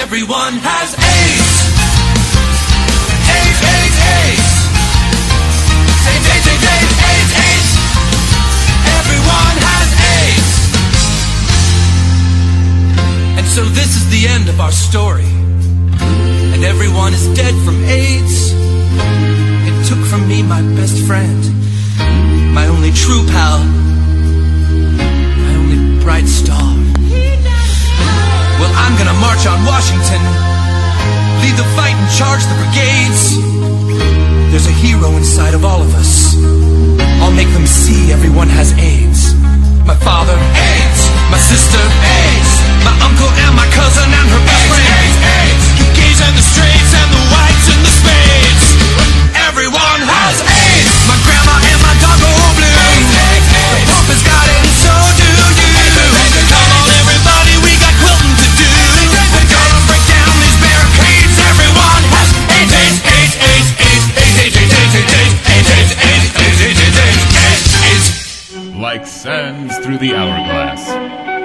Everyone has AIDS. AIDS, AIDS, AIDS. AIDS, AIDS, AIDS, AIDS, AIDS, AIDS. Everyone has AIDS. And so this is the end of our story. And everyone is dead from AIDS. It took from me my best friend, my only true pal, my only bright star. Well, I'm gonna march on Washington, lead the fight and charge the brigades. There's a hero inside of all of us. I'll make them see everyone has AIDS. My father, AIDS. My sister, AIDS. My uncle and my cousin and her best friend, AIDS, AIDS. The gays and the straights and the whites and the spades. Everyone has AIDS. My grandma and my dog go blue. AIDS, AIDS, AIDS. The Pope has got it and so do you. Come on everybody, we got quilting to do. We're gonna break down these barricades. Everyone has AIDS, AIDS, AIDS, AIDS, AIDS, AIDS, AIDS, AIDS, AIDS, AIDS, AIDS, AIDS, AIDS, AIDS, AIDS, AIDS. Like sands through the hourglass.